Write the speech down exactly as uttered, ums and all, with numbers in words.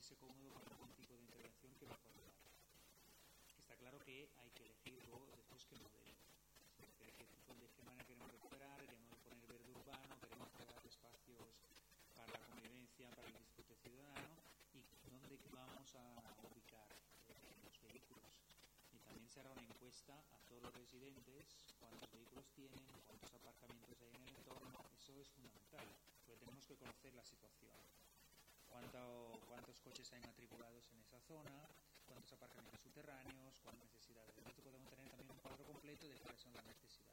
sentirse cómodo con algún tipo de intervención que va a poder dar. Está claro que hay que elegir luego después qué modelo. ¿De qué tipo de qué manera queremos recuperar? Queremos poner verde urbano, queremos crear espacios para la convivencia, para el disfrute ciudadano, y dónde vamos a ubicar eh, los vehículos. Y también se hará una encuesta a todos los residentes, cuántos vehículos tienen, cuántos aparcamientos hay en el entorno. Eso es fundamental, porque tenemos que conocer la situación. Cuánto, cuántos coches hay matriculados en esa zona, cuántos aparcamientos subterráneos, cuántas necesidades. Entonces podemos tener también un cuadro completo de cuáles son las necesidades.